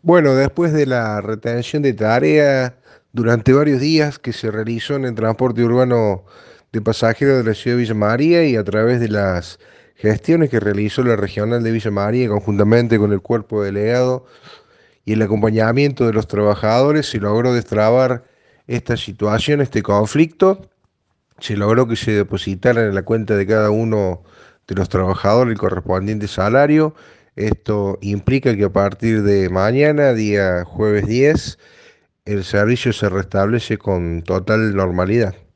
Bueno, después de la retención de tarea durante varios días que se realizó en el transporte urbano de pasajeros de la ciudad de Villa María y a través de las gestiones que realizó la regional de Villa María conjuntamente con el cuerpo delegado y el acompañamiento de los trabajadores, se logró destrabar esta situación, este conflicto. Se logró que se depositara en la cuenta de cada uno de los trabajadores el correspondiente salario. Esto implica que a partir de mañana, día jueves 10, el servicio se restablece con total normalidad.